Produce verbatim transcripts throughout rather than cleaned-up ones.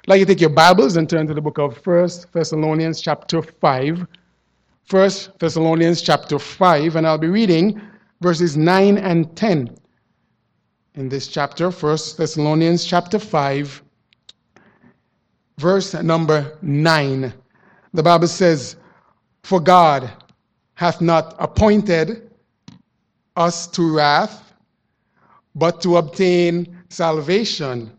I'd like you to take your Bibles and turn to the book of First Thessalonians chapter five. First Thessalonians chapter five, and I'll be reading verses nine and ten. In this chapter, First Thessalonians chapter five, verse number nine. The Bible says, "For God hath not appointed us to wrath, but to obtain salvation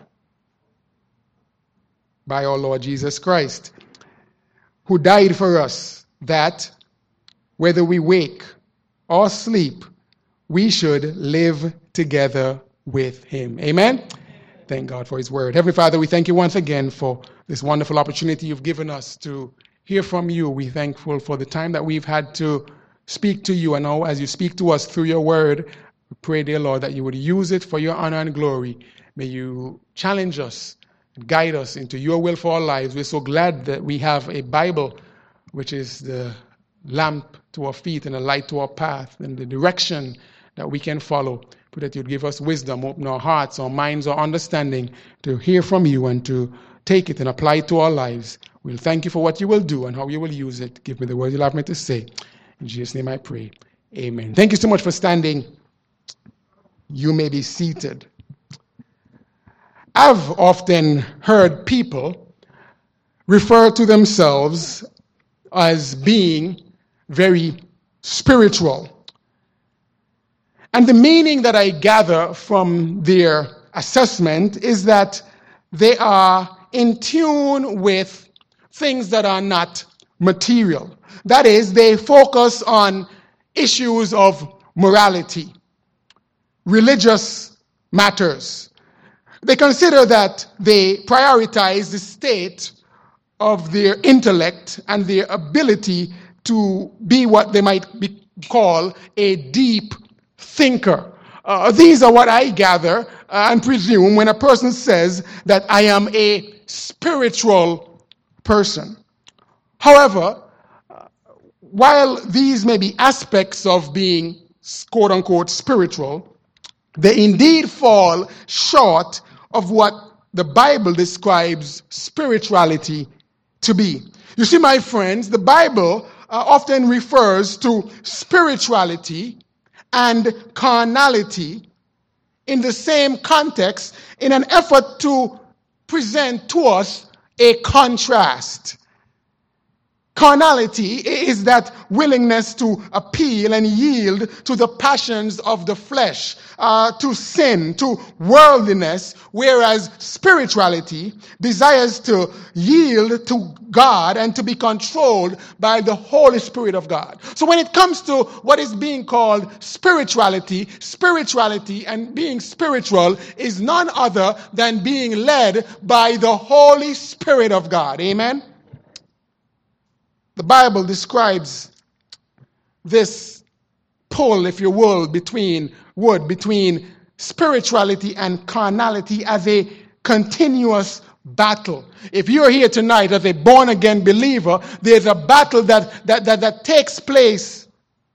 by our Lord Jesus Christ, who died for us, that whether we wake or sleep, we should live together with him." Amen? Amen. Thank God for his word. Heavenly Father, we thank you once again for this wonderful opportunity you've given us to hear from you. We're thankful for the time that we've had to speak to you. And now as you speak to us through your word, we pray, dear Lord, that you would use it for your honor and glory. May you challenge us, guide us into your will for our lives. We're so glad that we have a Bible, which is the lamp to our feet and a light to our path and the direction that we can follow. Pray that you'd give us wisdom, open our hearts, our minds, our understanding to hear from you and to take it and apply it to our lives. We'll thank you for what you will do and how you will use it. Give me the words you'll have me to say. In Jesus' name I pray. Amen. Thank you so much for standing. You may be seated. I've often heard people refer to themselves as being very spiritual. And the meaning that I gather from their assessment is that they are in tune with things that are not material. That is, they focus on issues of morality, religious matters. They consider that they prioritize the state of their intellect and their ability to be what they might be, call a deep thinker. Uh, these are what I gather uh, and presume when a person says that I am a spiritual person. However, uh, while these may be aspects of being quote-unquote spiritual, they indeed fall short of what the Bible describes spirituality to be. You see, my friends, the Bible uh, often refers to spirituality and carnality in the same context in an effort to present to us a contrast. Carnality is that willingness to appeal and yield to the passions of the flesh, uh, to sin, to worldliness, whereas spirituality desires to yield to God and to be controlled by the Holy Spirit of God. So when it comes to what is being called spirituality, spirituality and being spiritual is none other than being led by the Holy Spirit of God. Amen? The Bible describes this pull, if you will, between wood, between spirituality and carnality as a continuous battle. If you're here tonight as a born-again believer, there's a battle that, that, that, that takes place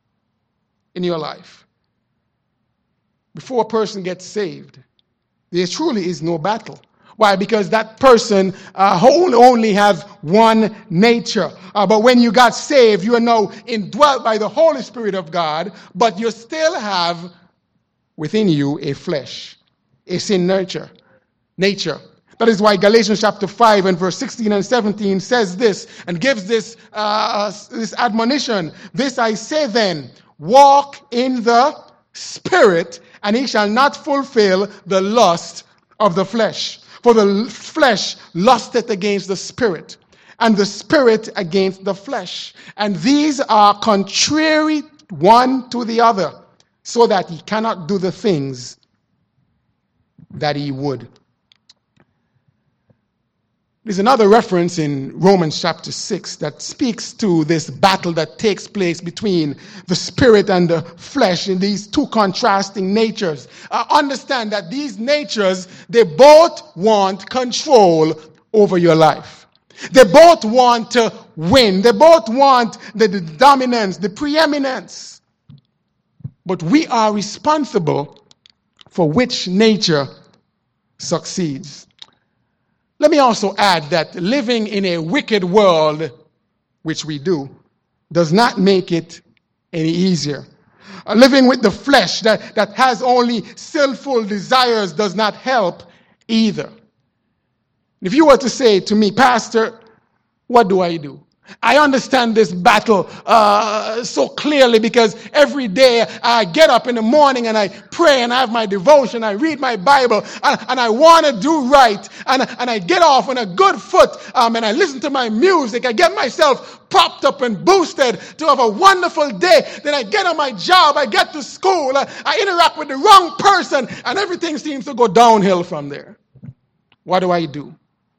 in your life. Before a person gets saved, there truly is no battle. Why? Because that person uh, only has one nature. Uh, but when you got saved, you are now indwelt by the Holy Spirit of God, but you still have within you a flesh, a sin nature. nature. That is why Galatians chapter five and verse sixteen and seventeen says this and gives this, uh, this admonition. "This I say then, walk in the Spirit, and ye shall not fulfill the lust of the flesh. For the flesh lusteth against the Spirit, and the Spirit against the flesh. And these are contrary one to the other, so that he cannot do the things that he would." There's another reference in Romans chapter six that speaks to this battle that takes place between the spirit and the flesh in these two contrasting natures. Uh, understand that these natures, they both want control over your life. They both want to win. They both want the, the dominance, the preeminence. But we are responsible for which nature succeeds. Let me me also add that living in a wicked world, which we do, does not make it any easier. Uh, living with the flesh that, that has only sinful desires does not help either. If you were to say to me, Pastor, what do I do? I understand this battle uh, so clearly because every day I get up in the morning and I pray and I have my devotion, I read my Bible, and, and I want to do right. And, and I get off on a good foot um, and I listen to my music. I get myself propped up and boosted to have a wonderful day. Then I get on my job, I get to school, I, I interact with the wrong person, and everything seems to go downhill from there. What do I do?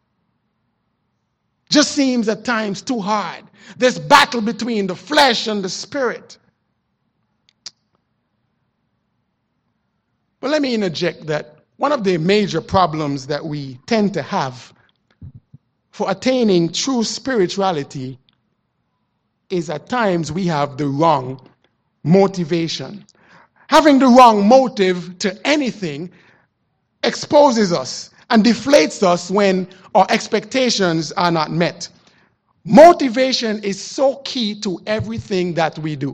Just seems at times too hard. This battle between the flesh and the spirit. But let me interject that one of the major problems that we tend to have for attaining true spirituality is at times we have the wrong motivation. Having the wrong motive to anything exposes us and deflates us when our expectations are not met. Motivation is so key to everything that we do.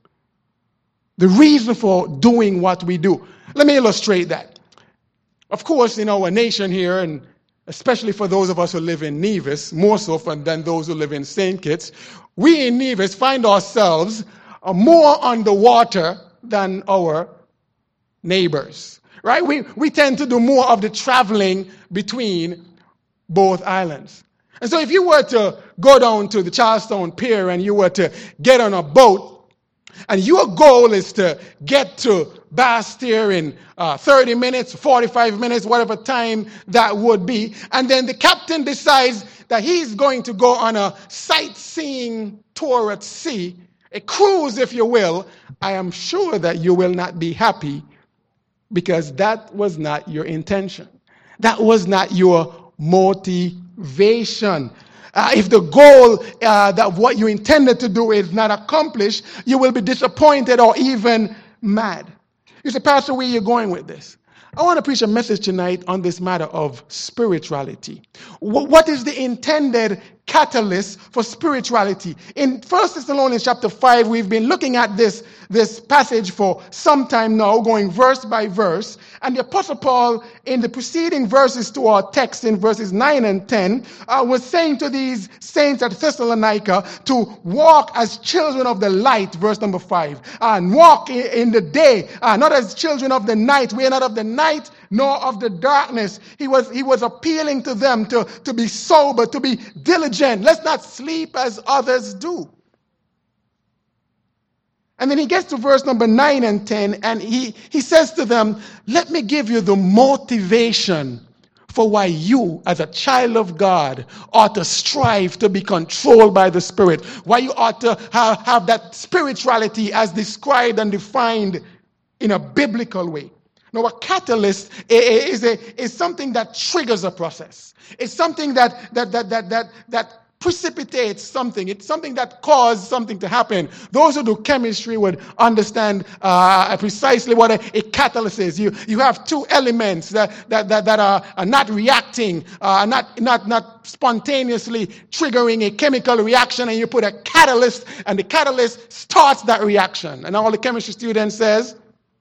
The reason for doing what we do. Let me illustrate that. Of course, in our nation here, and especially for those of us who live in Nevis, more so than those who live in Saint Kitts, we in Nevis find ourselves more underwater than our neighbors. Right? We, we tend to do more of the traveling between both islands. And so if you were to go down to the Charlestown Pier and you were to get on a boat, and your goal is to get to Bastyr in uh, thirty minutes, forty-five minutes, whatever time that would be, and then the captain decides that he's going to go on a sightseeing tour at sea, a cruise if you will, I am sure that you will not be happy because that was not your intention. That was not your motivation. Uh, if the goal uh, that what you intended to do is not accomplished, you will be disappointed or even mad. You say, Pastor, where are you going with this? I want to preach a message tonight on this matter of spirituality. What is the intended catalyst for spirituality? In First Thessalonians chapter five, we've been looking at this, this passage for some time now, going verse by verse. And the Apostle Paul, in the preceding verses to our text in verses nine and ten, uh, was saying to these saints at Thessalonica to walk as children of the light, verse number five, and walk in the day, uh, not as children of the night. We are not of the night, nor of the darkness. He was, he was appealing to them to, to be sober, to be diligent. Let's not sleep as others do. And then he gets to verse number nine and ten, and he, he says to them, let me give you the motivation for why you, as a child of God, ought to strive to be controlled by the Spirit, why you ought to have, have that spirituality as described and defined in a biblical way. Now, a catalyst is, a, is something that triggers a process. It's something that, that, that, that, that, that precipitates something. It's something that causes something to happen. Those who do chemistry would understand uh, precisely what a, a catalyst is. You, you have two elements that, that, that, that are, are not reacting, uh, not, not, not spontaneously triggering a chemical reaction, and you put a catalyst, and the catalyst starts that reaction. And all the chemistry students says,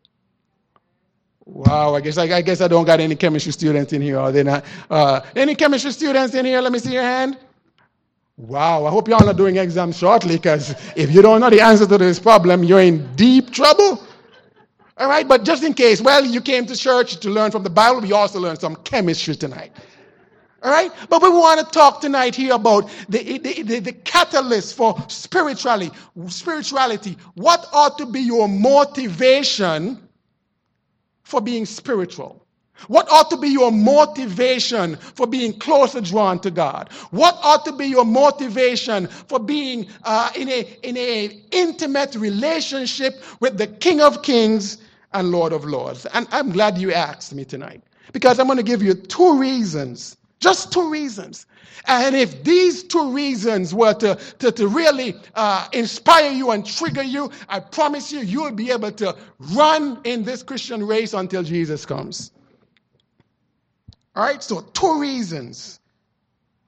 wow, I guess I, I guess I don't got any chemistry students in here, are they not? Uh, any chemistry students in here? Let me see your hand. Wow, I hope y'all are doing exams shortly, because if you don't know the answer to this problem, you're in deep trouble. All right, but just in case, well, you came to church to learn from the Bible, we also learned some chemistry tonight. All right, but we want to talk tonight here about the, the, the, the catalyst for spirituality. Spirituality. What ought to be your motivation for being spiritual? What ought to be your motivation for being closer drawn to God? What ought to be your motivation for being uh, in a in a intimate relationship with the King of Kings and Lord of Lords? And I'm glad you asked me tonight, because I'm going to give you two reasons, just two reasons. And if these two reasons were to, to, to really uh, inspire you and trigger you, I promise you, you'll be able to run in this Christian race until Jesus comes. All right, so two reasons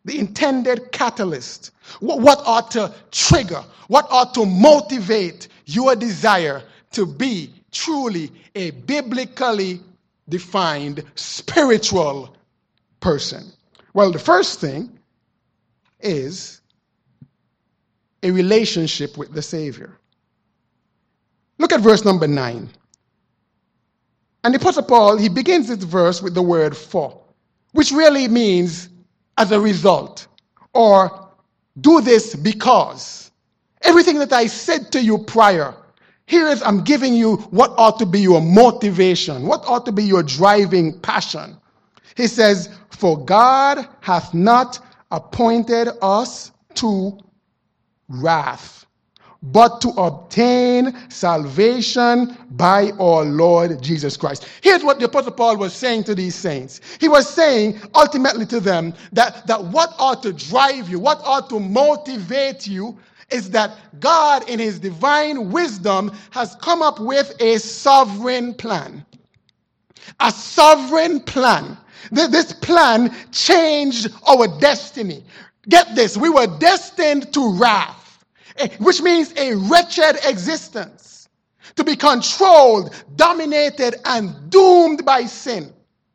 the intended catalyst, what ought to trigger, what ought to motivate your desire to be truly a biblically defined spiritual person? Well, the first thing is a relationship with the Savior. Look at verse number nine. And the Apostle Paul, he begins this verse with the word for, which really means as a result, or do this because. Everything that I said to you prior, here is I'm giving you what ought to be your motivation, what ought to be your driving passion. He says, for God hath not appointed us to wrath, but to obtain salvation by our Lord Jesus Christ. Here's what the Apostle Paul was saying to these saints. He was saying ultimately to them that, that what ought to drive you, what ought to motivate you is that God in his divine wisdom has come up with a sovereign plan. A sovereign plan. This plan changed our destiny. Get this, we were destined to wrath, which means a wretched existence, to be controlled, dominated, and doomed by sin.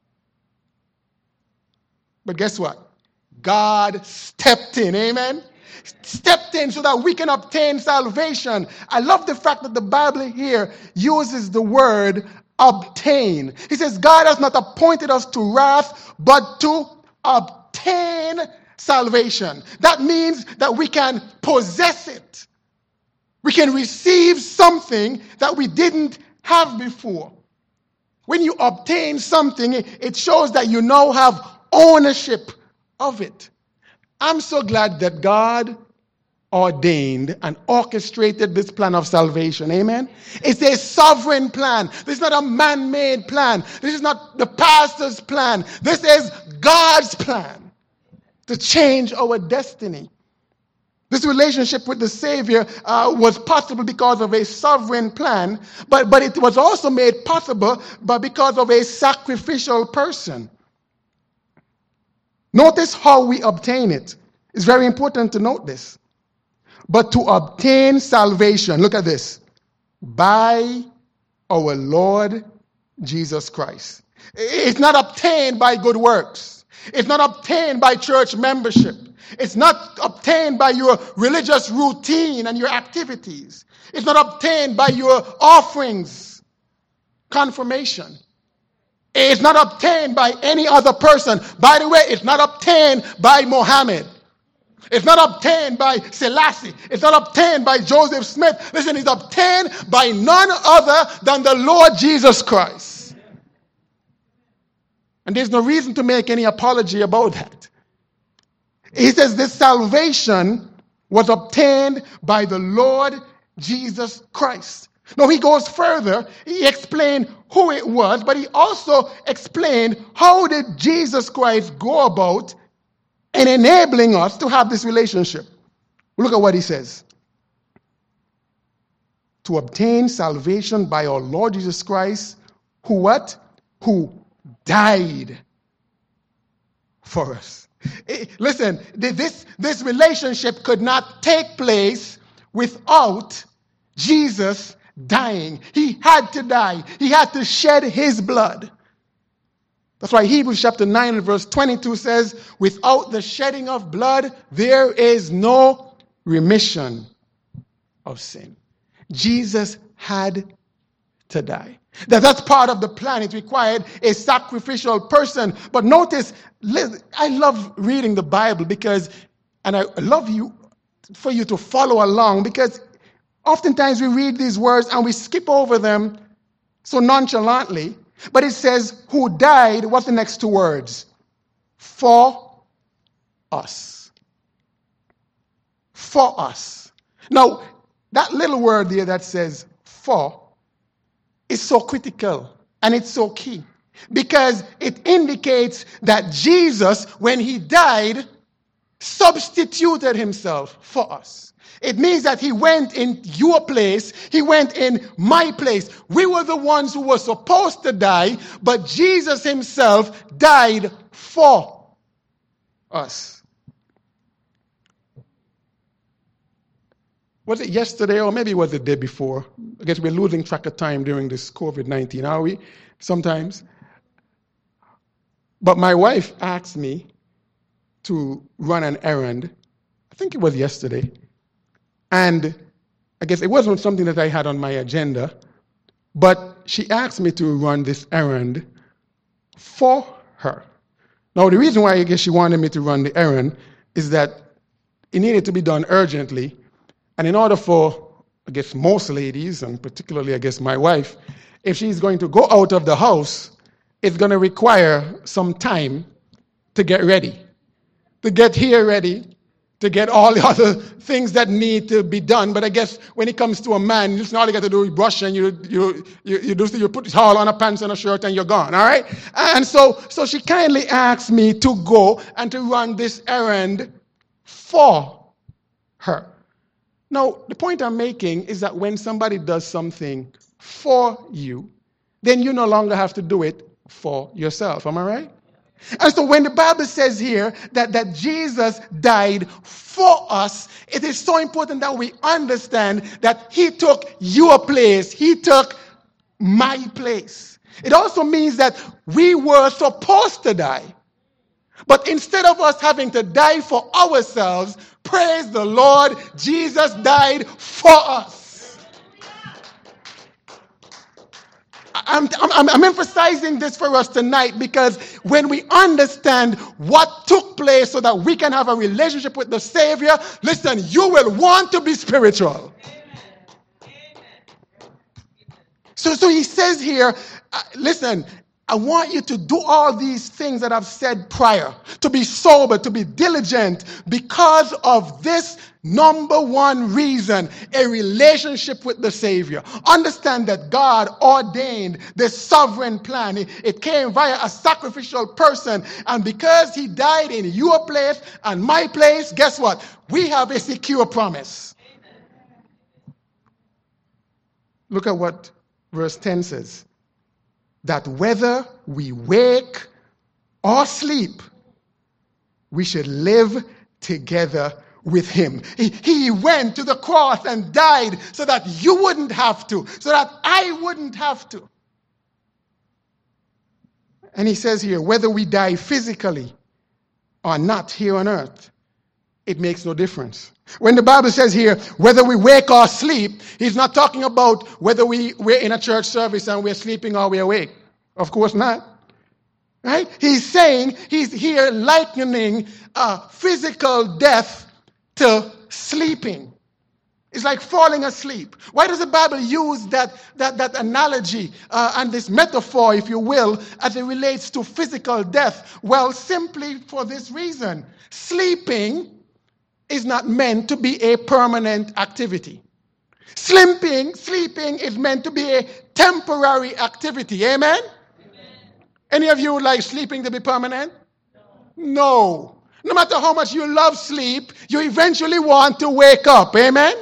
But guess what? God stepped in, amen? Stepped in so that we can obtain salvation. I love the fact that the Bible here uses the word obtain. He says, God has not appointed us to wrath, but to obtain salvation. That means that we can possess it. We can receive something that we didn't have before. When you obtain something, it shows that you now have ownership of it. I'm so glad that God ordained and orchestrated this plan of salvation. Amen? It's a sovereign plan. This is not a man-made plan. This is not the pastor's plan. This is God's plan to change our destiny. This relationship with the Savior uh, was possible because of a sovereign plan, but, but it was also made possible but because of a sacrificial person. Notice how we obtain it. It's very important to note this. But to obtain salvation, look at this, by our Lord Jesus Christ. It's not obtained by good works. It's not obtained by church membership. It's not obtained by your religious routine and your activities. It's not obtained by your offerings, confirmation. It's not obtained by any other person. By the way, it's not obtained by Mohammed. It's not obtained by Selassie. It's not obtained by Joseph Smith. Listen, it's obtained by none other than the Lord Jesus Christ. And there's no reason to make any apology about that. He says this salvation was obtained by the Lord Jesus Christ. Now he goes further. He explained who it was, but he also explained how did Jesus Christ go about in enabling us to have this relationship. Look at what he says. To obtain salvation by our Lord Jesus Christ, who what? Who died for us. Listen, this, this relationship could not take place without Jesus dying. He had to die. He had to shed his blood. That's why Hebrews chapter nine and verse twenty-two says, without the shedding of blood, there is no remission of sin. Jesus had to die. That that's part of the plan. It required a sacrificial person. But notice, I love reading the Bible because, and I love you for you to follow along, because oftentimes we read these words and we skip over them so nonchalantly. But it says, who died, what's the next two words? For us. For us. Now, that little word there that says for is so critical and it's so key because it indicates that Jesus, when he died, substituted himself for us. It means that he went in your place. He went in my place. We were the ones who were supposed to die, but Jesus himself died for us. Was it yesterday or maybe it was the day before? I guess we're losing track of time during this covid nineteen, are we? Sometimes. But my wife asked me to run an errand. I think it was yesterday. And I guess it wasn't something that I had on my agenda, but she asked me to run this errand for her. Now, the reason why I guess she wanted me to run the errand is that it needed to be done urgently. And in order for, I guess, most ladies, and particularly, I guess, my wife, if she's going to go out of the house, it's going to require some time to get ready, to get here ready, to get all the other things that need to be done. But I guess when it comes to a man, it's all you got to do is brush and you you you you, do, you put it all on a pants and a shirt and you're gone, all right? And so, so she kindly asked me to go and to run this errand for her. Now, the point I'm making is that when somebody does something for you, then you no longer have to do it for yourself. Am I right? And so when the Bible says here that, that Jesus died for us, it is so important that we understand that he took your place. He took my place. It also means that we were supposed to die. But instead of us having to die for ourselves, praise the Lord, Jesus died for us. I'm, I'm, I'm emphasizing this for us tonight because when we understand what took place so that we can have a relationship with the Savior, listen, you will want to be spiritual. Amen. So, so he says here, uh, listen, I want you to do all these things that I've said prior, to be sober, to be diligent, because of this number one reason, a relationship with the Savior. Understand that God ordained this sovereign plan. It, it came via a sacrificial person, and because he died in your place and my place, guess what? We have a secure promise. Amen. Look at what verse ten says. That whether we wake or sleep, we should live together with him. He, he went to the cross and died so that you wouldn't have to, so that I wouldn't have to. And he says here, whether we die physically or not here on earth, it makes no difference. When the Bible says here, whether we wake or sleep, he's not talking about whether we, we're in a church service and we're sleeping or we're awake. Of course not. Right? He's saying, he's here likening uh, physical death to sleeping. It's like falling asleep. Why does the Bible use that, that, that analogy uh, and this metaphor, if you will, as it relates to physical death? Well, simply for this reason. Sleeping is not meant to be a permanent activity. Sleeping, sleeping is meant to be a temporary activity. Amen? Amen. Any of you like sleeping to be permanent? No. No. No matter how much you love sleep, you eventually want to wake up. Amen?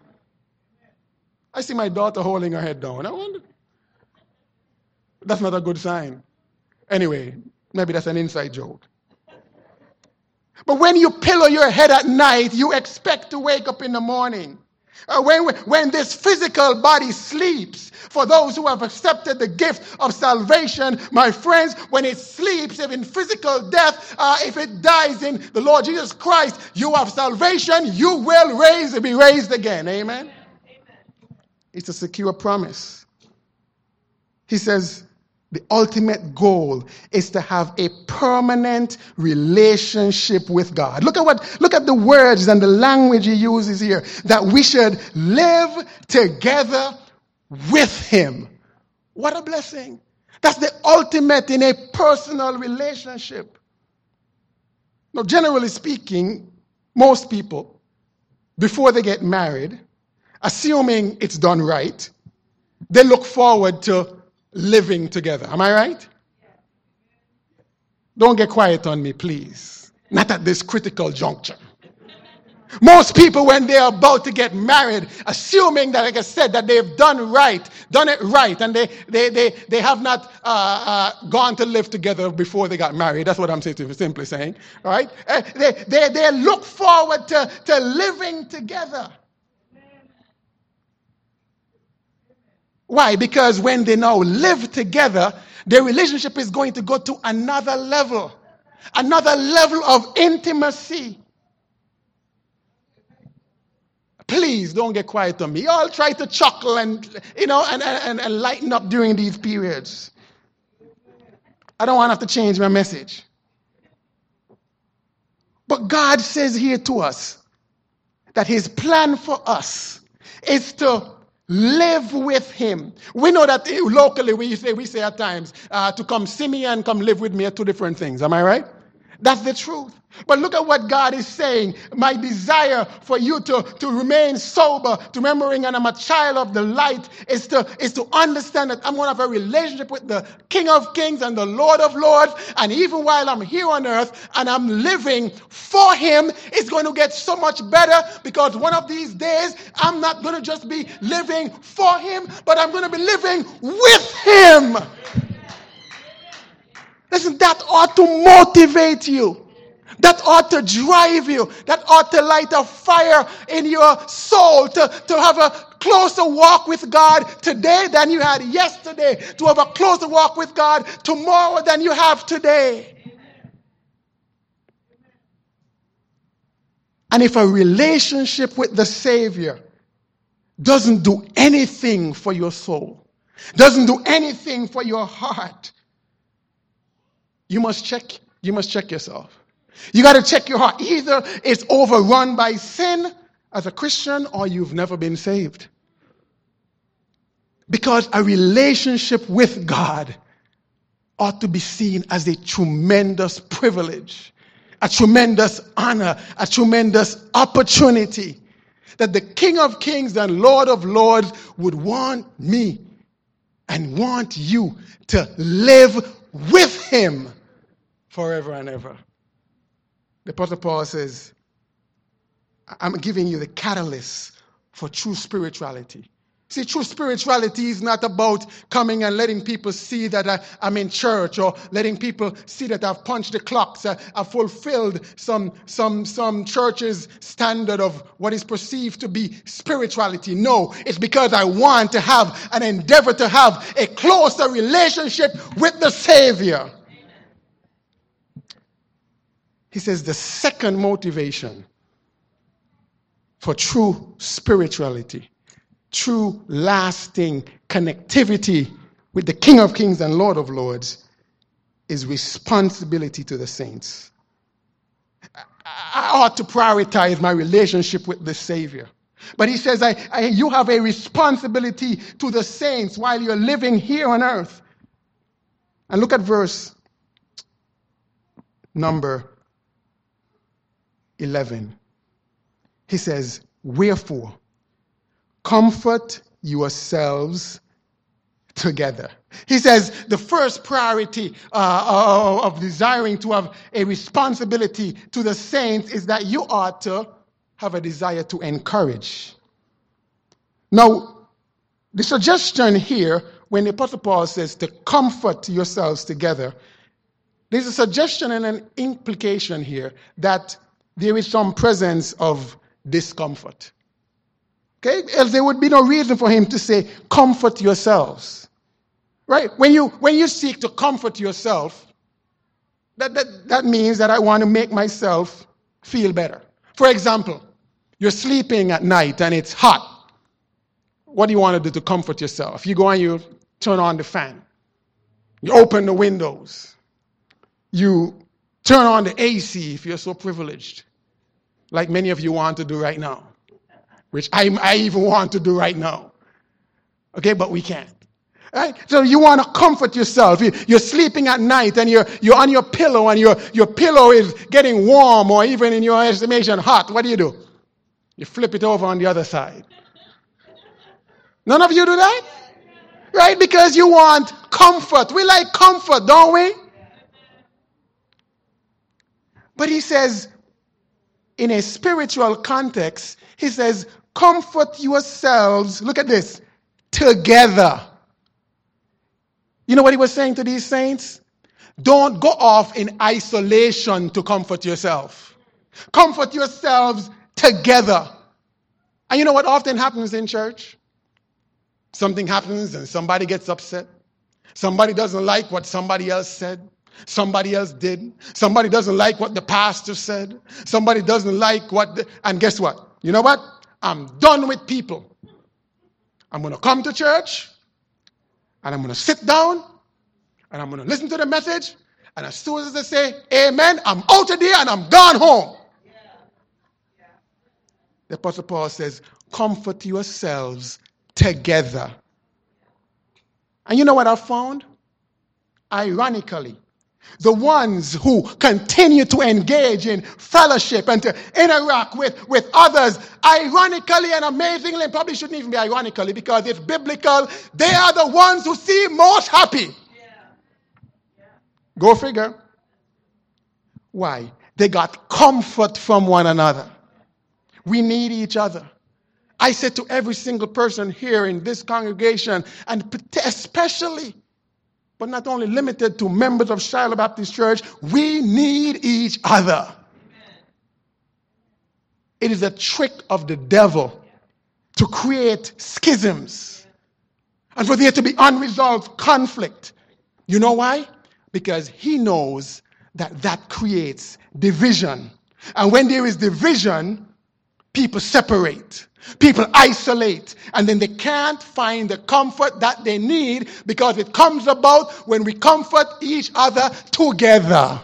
I see my daughter holding her head down. I wonder. That's not a good sign. Anyway, maybe that's an inside joke. But when you pillow your head at night, you expect to wake up in the morning. Uh, when, when this physical body sleeps, for those who have accepted the gift of salvation, my friends, when it sleeps, if in physical death, uh, if it dies in the Lord Jesus Christ, you have salvation, you will raise, be raised again. Amen? Amen. It's a secure promise. He says, the ultimate goal is to have a permanent relationship with God. Look at what, look at the words and the language he uses here. That we should live together with him. What a blessing. That's the ultimate in a personal relationship. Now, generally speaking, most people, before they get married, assuming it's done right, they look forward to living together. Am I right? Don't get quiet on me, please. Not at this critical juncture. Most people, when they're about to get married, assuming that, like I said, that they've done right, done it right, and they they they, they have not uh, uh, gone to live together before they got married. That's what I'm simply saying. All right? Uh, they, they, they look forward to, to living together. Why? Because when they now live together, their relationship is going to go to another level, another level of intimacy. Please don't get quiet on me. You all try to chuckle and, you know, and, and, and lighten up during these periods. I don't want to have to change my message. But God says here to us that his plan for us is to live with him. We know that locally we say, we say at times, uh, to come see me and come live with me are two different things. Am I right? That's the truth. But look at what God is saying. My desire for you to, to remain sober, to remembering and I'm a child of the light, is to, is to understand that I'm going to have a relationship with the King of Kings and the Lord of Lords. And even while I'm here on earth and I'm living for him, it's going to get so much better, because one of these days I'm not going to just be living for him, but I'm going to be living with him. Listen, that ought to motivate you. That ought to drive you. That ought to light a fire in your soul to, to have a closer walk with God today than you had yesterday. To have a closer walk with God tomorrow than you have today. And if a relationship with the Savior doesn't do anything for your soul, doesn't do anything for your heart, you must check, you must check yourself. You got to check your heart. Either it's overrun by sin as a Christian, or you've never been saved. Because a relationship with God ought to be seen as a tremendous privilege, a tremendous honor, a tremendous opportunity that the King of Kings and Lord of Lords would want me and want you to live with him forever and ever. The Apostle Paul says, I'm giving you the catalyst for true spirituality. See, true spirituality is not about coming and letting people see that I, I'm in church, or letting people see that I've punched the clocks, uh, I've fulfilled some, some, some church's standard of what is perceived to be spirituality. No, it's because I want to have an endeavor to have a closer relationship with the Savior. He says the second motivation for true spirituality, true lasting connectivity with the King of Kings and Lord of Lords, is responsibility to the saints. I ought to prioritize my relationship with the Savior. But he says, I, I, you have a responsibility to the saints while you're living here on earth. And look at verse number eleven. He says, wherefore, comfort yourselves together. He says the first priority uh, of desiring to have a responsibility to the saints is that you ought to have a desire to encourage. Now, the suggestion here, when the Apostle Paul says to comfort yourselves together, there's a suggestion and an implication here that there is some presence of discomfort. Okay? Else there would be no reason for him to say, comfort yourselves. Right? When you when you seek to comfort yourself, that, that, that means that I want to make myself feel better. For example, you're sleeping at night and it's hot. What do you want to do to comfort yourself? You go and you turn on the fan. You open the windows. You turn on the A C if you're so privileged, like many of you want to do right now, which I, I even want to do right now. Okay, but we can't. Right? So you want to comfort yourself. You, you're sleeping at night and you're, you're on your pillow and your, your pillow is getting warm or even in your estimation hot. What do you do? You flip it over on the other side. None of you do that? Right? Because you want comfort. We like comfort, don't we? But he says, in a spiritual context, he says, comfort yourselves, look at this, together. You know what he was saying to these saints? Don't go off in isolation to comfort yourself. Comfort yourselves together. And you know what often happens in church? Something happens and somebody gets upset. Somebody doesn't like what somebody else said. Somebody else did. Somebody doesn't like what the pastor said. Somebody doesn't like what the, and guess what? You know what? I'm done with people. I'm going to come to church and I'm going to sit down and I'm going to listen to the message, and as soon as they say amen, I'm out of there and I'm gone home. Yeah. Yeah. The Apostle Paul says, comfort yourselves together. And you know what I found? Ironically, the ones who continue to engage in fellowship and to interact with, with others, ironically and amazingly, and probably shouldn't even be ironically because it's biblical, they are the ones who seem most happy. Yeah. Yeah. Go figure. Why? They got comfort from one another. We need each other. I said to every single person here in this congregation, and especially, but not only limited to members of Shiloh Baptist Church, we need each other. Amen. It is a trick of the devil to create schisms and for there to be unresolved conflict. You know why? Because he knows that that creates division. And when there is division, people separate. People isolate, and then they can't find the comfort that they need because it comes about when we comfort each other together.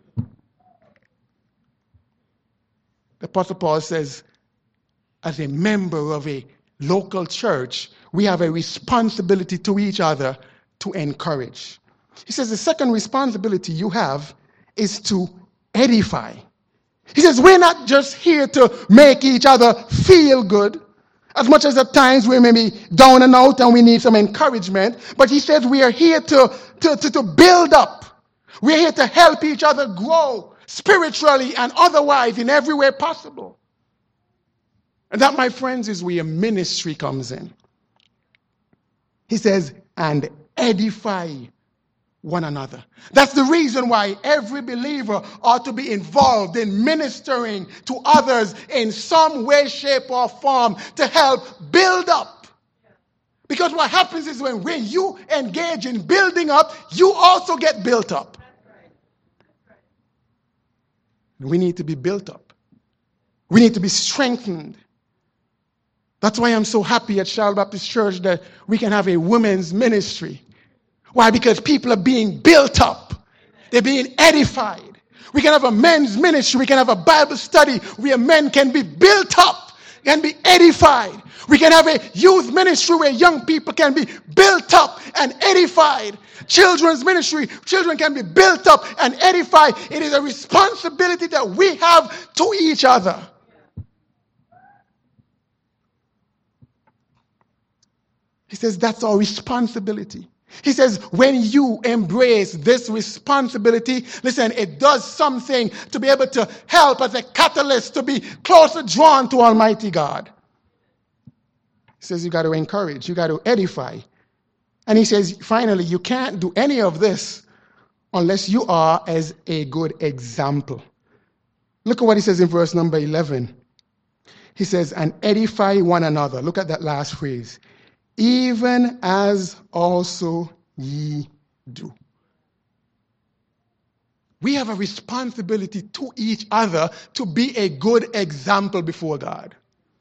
The Apostle Paul says, as a member of a local church, we have a responsibility to each other to encourage. He says the second responsibility you have is to edify. He says, we're not just here to make each other feel good, as much as at times we may be down and out and we need some encouragement, but he says we are here to, to, to, to build up. We're here to help each other grow spiritually and otherwise in every way possible. And that, my friends, is where ministry comes in. He says, and edify one another. That's the reason why every believer ought to be involved in ministering to others in some way, shape, or form to help build up. Because what happens is when, when you engage in building up, you also get built up. We need to be built up. We need to be strengthened. That's why I'm so happy at Shiloh Baptist Church that we can have a women's ministry. Why? Because people are being built up. They're being edified. We can have a men's ministry. We can have a Bible study where men can be built up and be edified. We can have a youth ministry where young people can be built up and edified. Children's ministry, children can be built up and edified. It is a responsibility that we have to each other. He says that's our responsibility. He says, when you embrace this responsibility, listen, it does something to be able to help as a catalyst to be closer drawn to Almighty God. He says, you got to encourage, you got to edify. And he says, finally, you can't do any of this unless you are as a good example. Look at what he says in verse number eleven. He says, and edify one another. Look at that last phrase. Even as also ye do. We have a responsibility to each other to be a good example before God.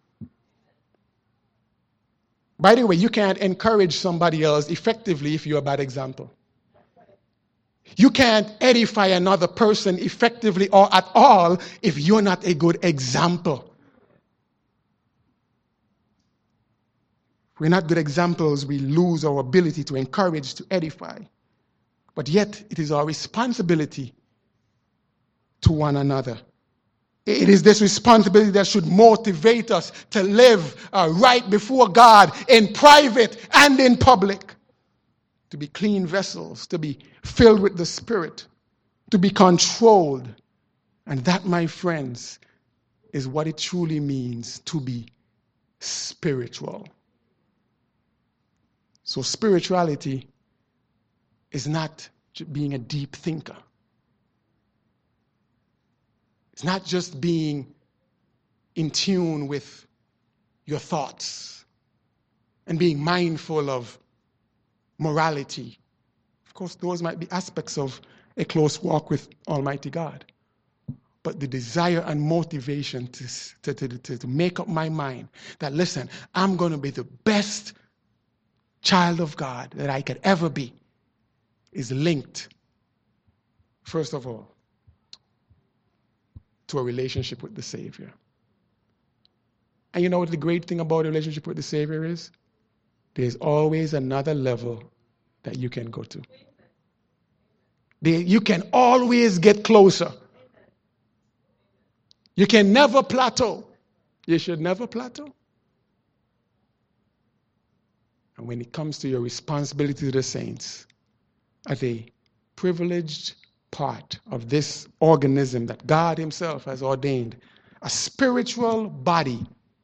By the way, you can't encourage somebody else effectively if you're a bad example. You can't edify another person effectively or at all if you're not a good example. If we're not good examples, we lose our ability to encourage, to edify. But yet, it is our responsibility to one another. It is this responsibility that should motivate us to live uh, right before God in private and in public. To be clean vessels, to be filled with the Spirit, to be controlled. And that, my friends, is what it truly means to be spiritual. So spirituality is not being a deep thinker. It's not just being in tune with your thoughts. and being mindful of morality. Of course, those might be aspects of a close walk with Almighty God. But the desire and motivation to, to, to, to make up my mind that, listen, I'm going to be the best child of God that I could ever be is linked, first of all, to a relationship with the Savior. And you know what the great thing about a relationship with the Savior is? There's always another level that you can go to. There, you can always get closer. You can never plateau. You should never plateau. And when it comes to your responsibility to the saints, as a privileged part of this organism that God Himself has ordained, a spiritual body,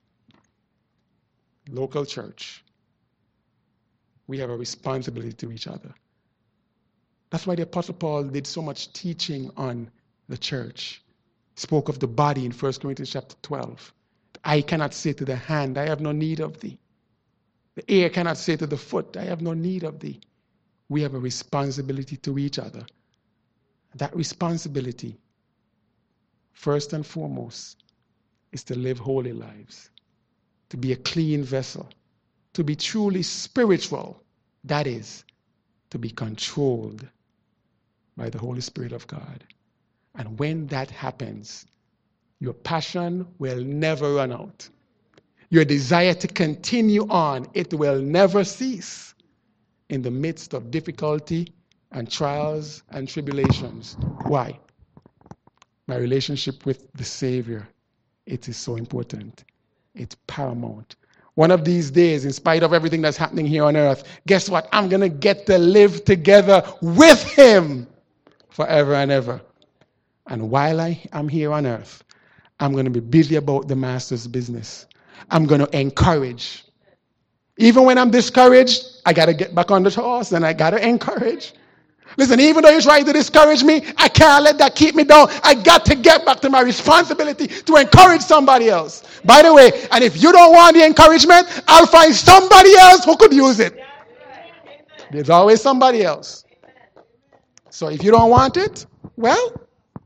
local church, we have a responsibility to each other. That's why the Apostle Paul did so much teaching on the church. He spoke of the body in First Corinthians chapter twelve. The eye cannot say to the hand, I have no need of thee. The ear cannot say to the foot, I have no need of thee. We have a responsibility to each other. That responsibility, first and foremost, is to live holy lives, to be a clean vessel, to be truly spiritual. That is, to be controlled by the Holy Spirit of God. And when that happens, your passion will never run out. Your desire to continue on, it will never cease in the midst of difficulty and trials and tribulations. Why? My relationship with the Savior, it is so important. It's paramount. One of these days, in spite of everything that's happening here on earth, guess what? I'm going to get to live together with Him forever and ever. And while I am here on earth, I'm going to be busy about the Master's business. I'm going to encourage. Even when I'm discouraged, I got to get back on the horse and I got to encourage. Listen, even though you try to discourage me, I can't let that keep me down. I got to get back to my responsibility to encourage somebody else. By the way, and if you don't want the encouragement, I'll find somebody else who could use it. There's always somebody else. So if you don't want it, well,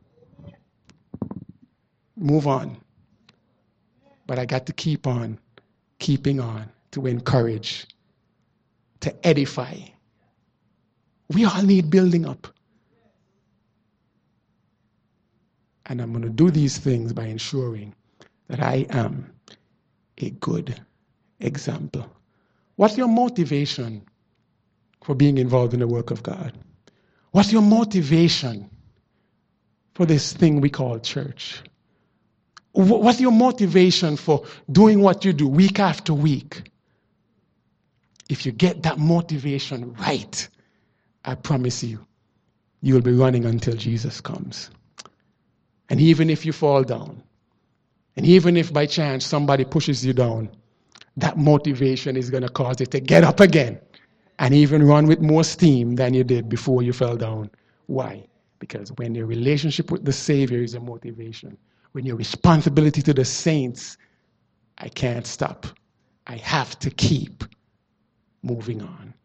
move on. But I got to keep on, keeping on, to encourage, to edify. We all need building up. And I'm going to do these things by ensuring that I am a good example. What's your motivation for being involved in the work of God? What's your motivation for this thing we call church? What's your motivation for doing what you do week after week? If you get that motivation right, I promise you, you will be running until Jesus comes. And even if you fall down, and even if by chance somebody pushes you down, that motivation is going to cause you to get up again and even run with more steam than you did before you fell down. Why? Because when your relationship with the Savior is a motivation, when your responsibility to the saints, I can't stop. I have to keep moving on.